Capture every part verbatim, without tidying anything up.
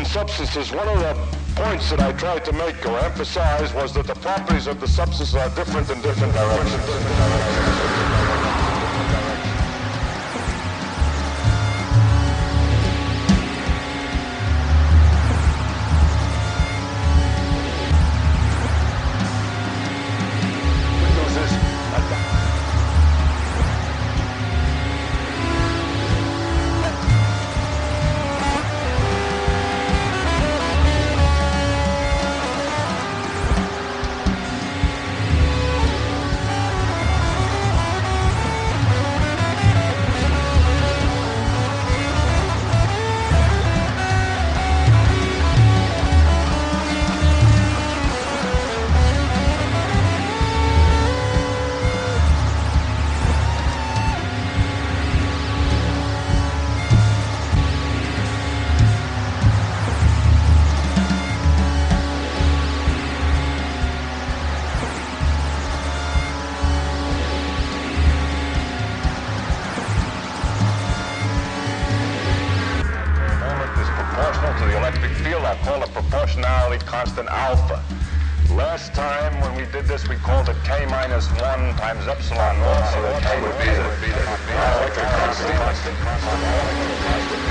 in substances, one of the points that I tried to make or emphasize was that the properties of the substances are different in different directions. Constant alpha. Last time when we did this, we called it K minus one times epsilon naught, so that K would be the dielectric constant.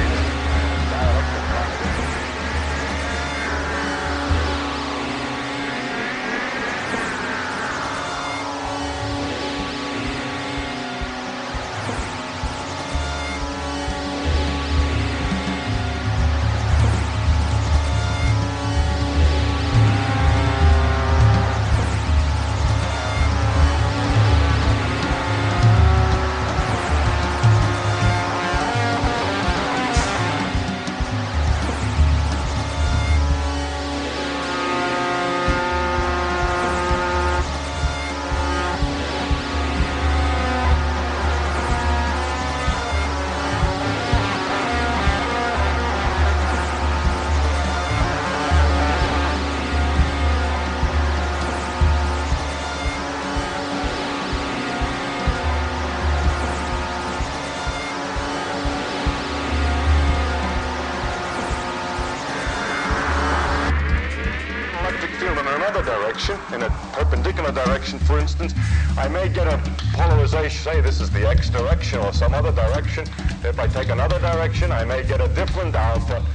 In a perpendicular direction, for instance, I may get a polarization, say this is the x direction or some other direction. If I take another direction, I may get a different alpha.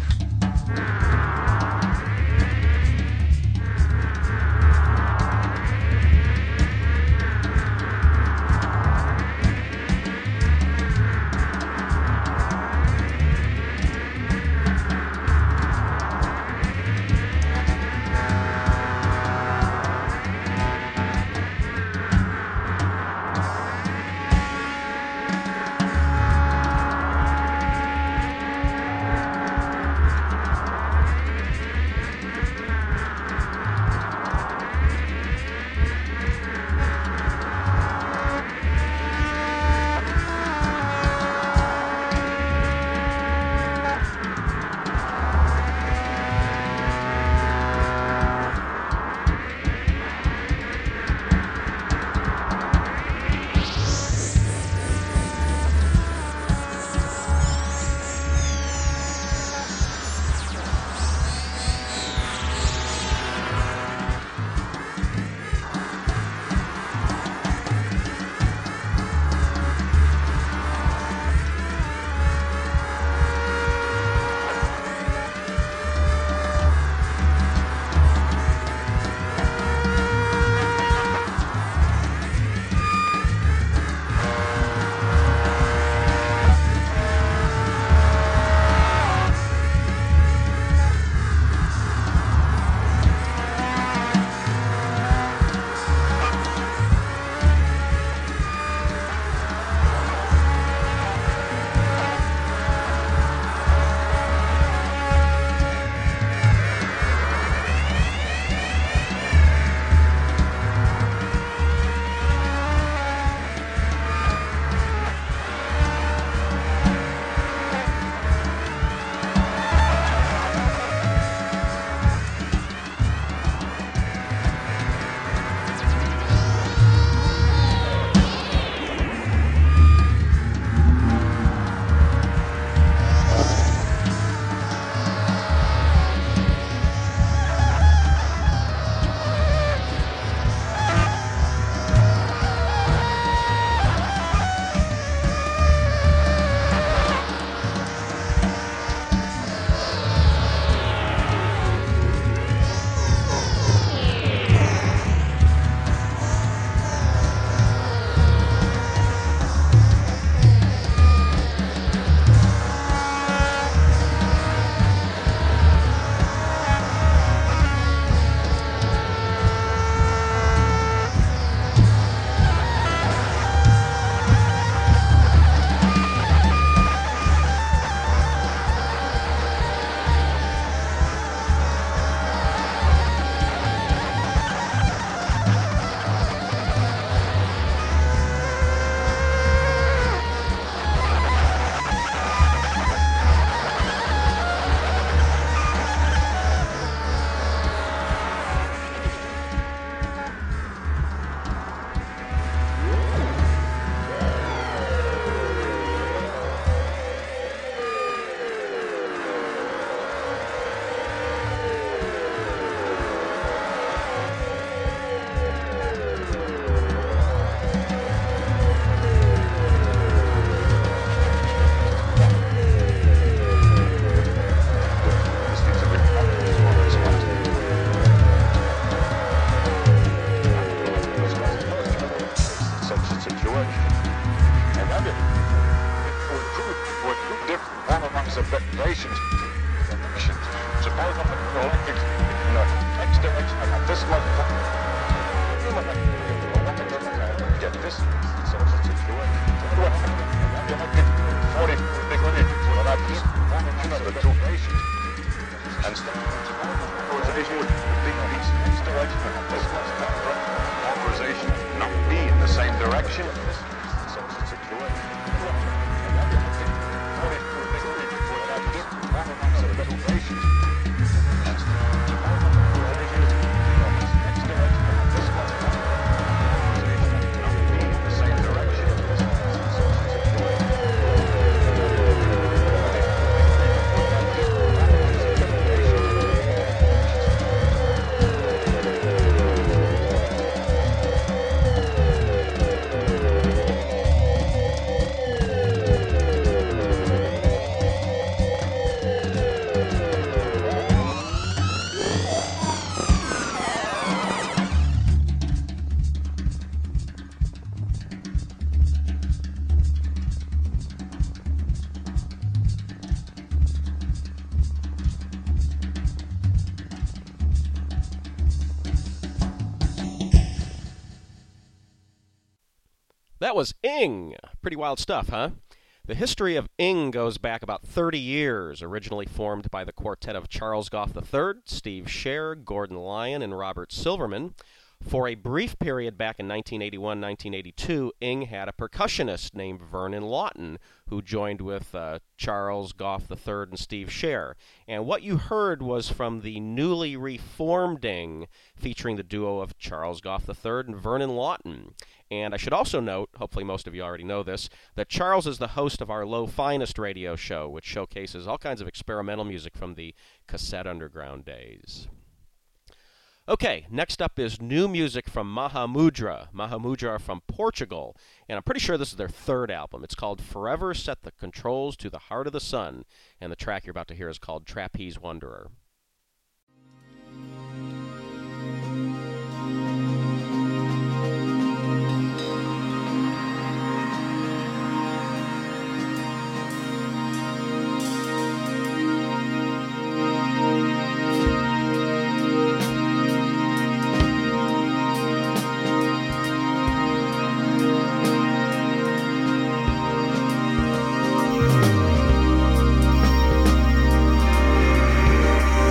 With two, with two different polarizations. Suppose I'm an electric in the X direction, I got this much. Get this, so it's secure. forty degree, well, that's the two nations. And polarization would be these X direction, this much polarization not be in the same direction. So it's secure. That was Ing. Pretty wild stuff, huh? The history of Ing goes back about thirty years, originally formed by the quartet of Charles Goff the third, Steve Scher, Gordon Lyon, and Robert Silverman. For a brief period back in nineteen eighty-one nineteen eighty-two, Ing had a percussionist named Vernon Lawton, who joined with uh, Charles Goff the third and Steve Scher. And what you heard was from the newly reformed Ing, featuring the duo of Charles Goff the third and Vernon Lawton. And I should also note, hopefully most of you already know this, that Charles is the host of our Low Finest radio show, which showcases all kinds of experimental music from the Cassette Underground days. Okay, next up is new music from Mahamudra. Mahamudra are from Portugal, and I'm pretty sure this is their third album. It's called Forever Set the Controls to the Heart of the Sun, and the track you're about to hear is called Trapeze Wanderer. Thank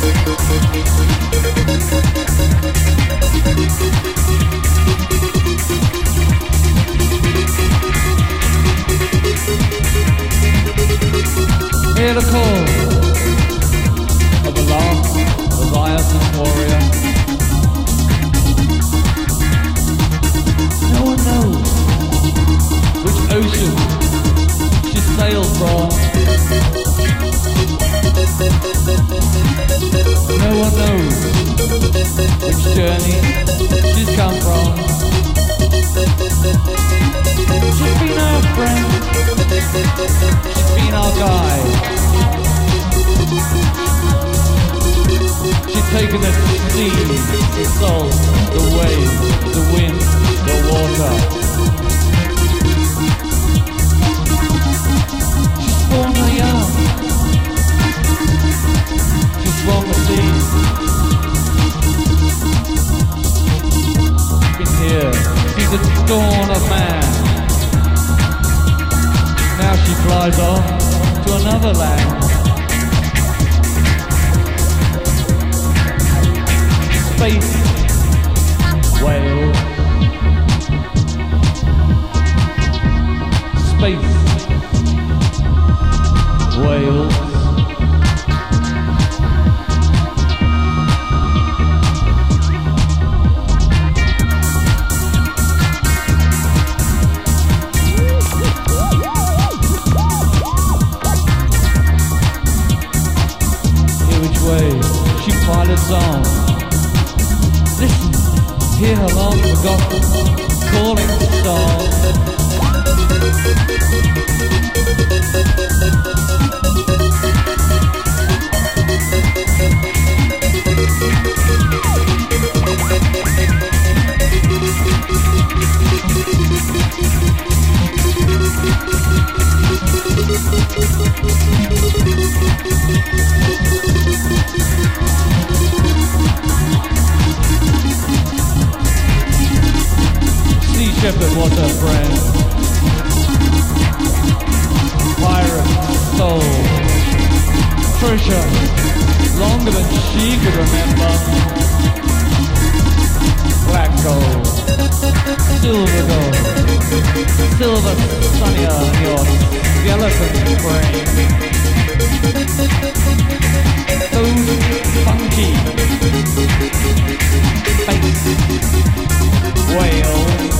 Hear the call of the last Leviathan warrior. No one knows which ocean she sailed from. No one knows which journey she's come from. She's been our friend. She's been our guide. She's taken us to sea, the salt, the waves, the wind, the water. She's born the young. She's from the sea. She's been here. She's the dawn of man. Now she flies off to another land. Space whale. Space whales. Here which way she pilots on. Listen, hear her long forgotten calling song. Sea Shepherd was her friend. Pirate, soul, treasure, longer than she could remember. Black gold, silver gold, silver sunnier than your skeleton brain. Those funky face whales.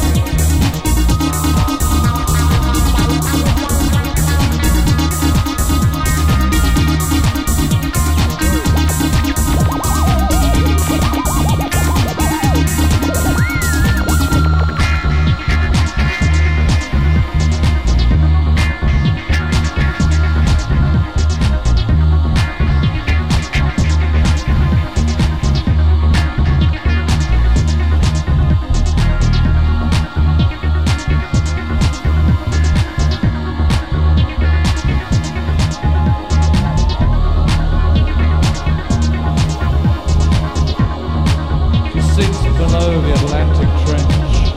Below the Atlantic trench.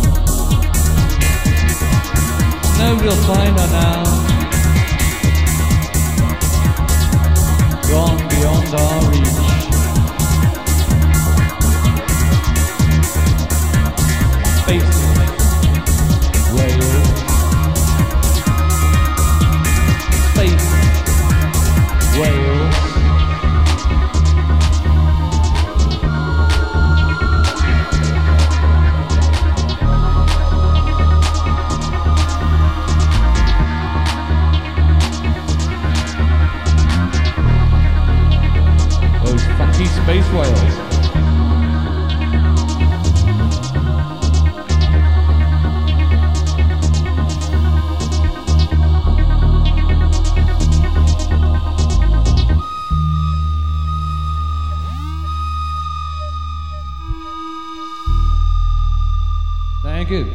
Nobody'll find her now. Gone beyond our reach. Space whale. Space whale. Space whales. Thank you.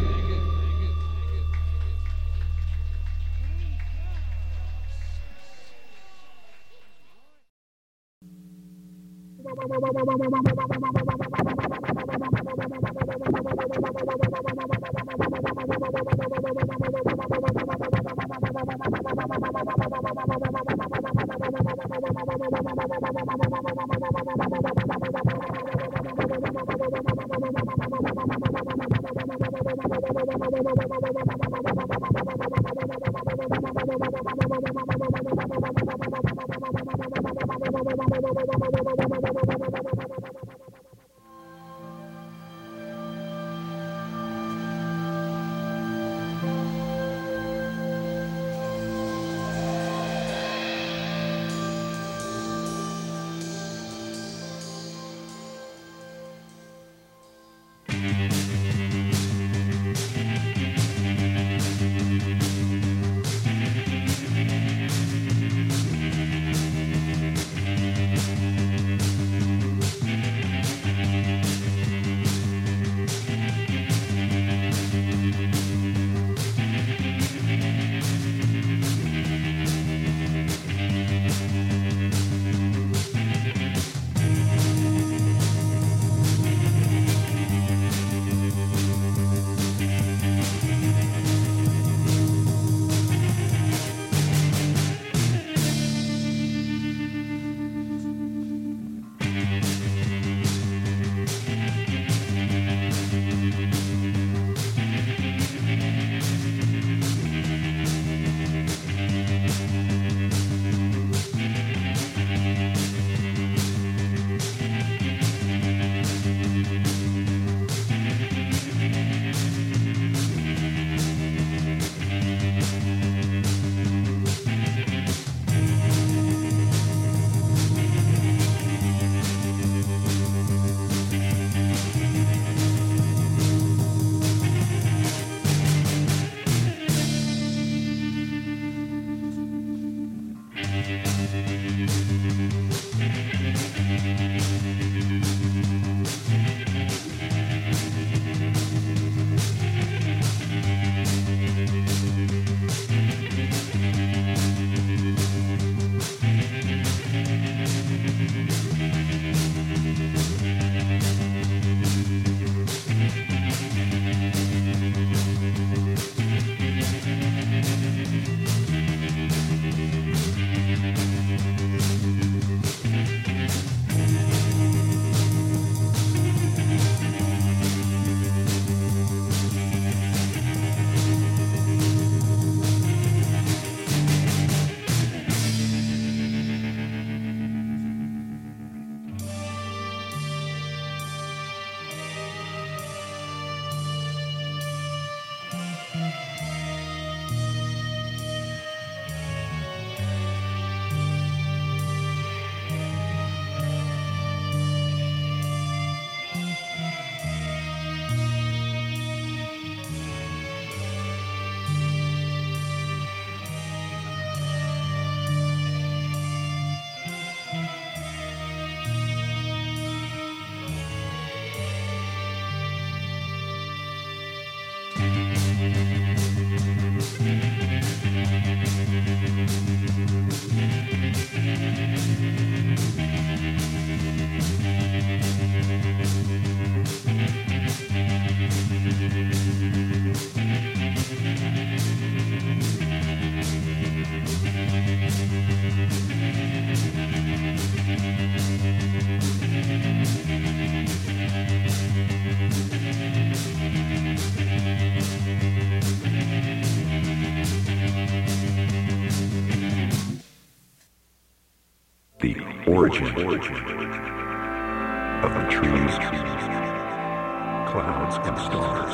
of the trees, clouds and stars,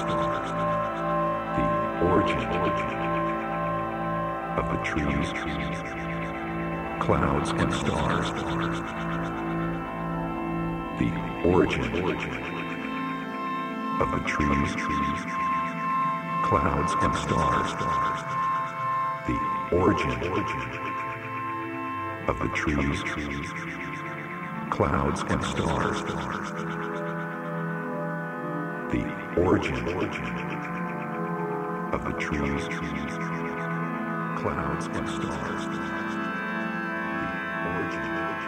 the origin of the trees, clouds and stars, the origin of the trees, clouds and stars, the origin of the trees, clouds and stars, the origin of the trees, clouds and stars, the origin of the trees.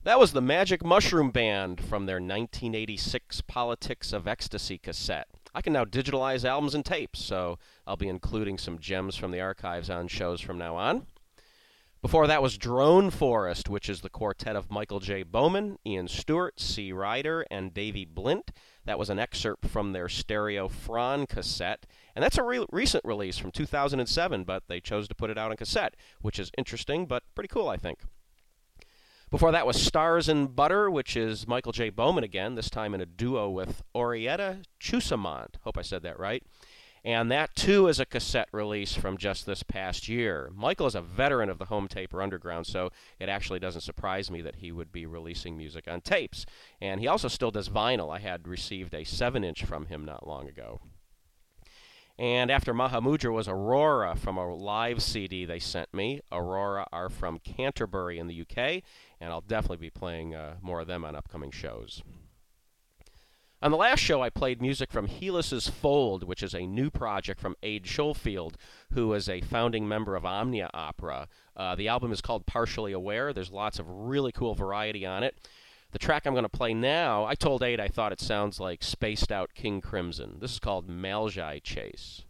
That was the Magic Mushroom Band from their nineteen eighty-six Politics of Ecstasy cassette. I can now digitalize albums and tapes, so I'll be including some gems from the archives on shows from now on. Before that was Drone Forest, which is the quartet of Michael J. Bowman, Ian Stewart, C. Ryder, and Davey Blint. That was an excerpt from their Stereo Fron cassette, and that's a re- recent release from two thousand seven, but they chose to put it out on cassette, which is interesting, but pretty cool, I think. Before that was Stars and Butter, which is Michael J. Bowman again, this time in a duo with Orietta Chusamond. Hope I said that right. And that, too, is a cassette release from just this past year. Michael is a veteran of the home tape or underground, so it actually doesn't surprise me that he would be releasing music on tapes. And he also still does vinyl. I had received a seven inch from him not long ago. And after Mahamudra was Aurora from a live C D they sent me. Aurora are from Canterbury in the U K, and I'll definitely be playing uh, more of them on upcoming shows. On the last show, I played music from Helis's Fold, which is a new project from Ade Schofield, who is a founding member of Omnia Opera. Uh, the album is called Partially Aware. There's lots of really cool variety on it. The track I'm going to play now, I told Ade I thought it sounds like spaced out King Crimson. This is called Malgai Chase.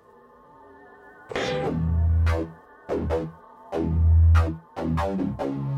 Thank you.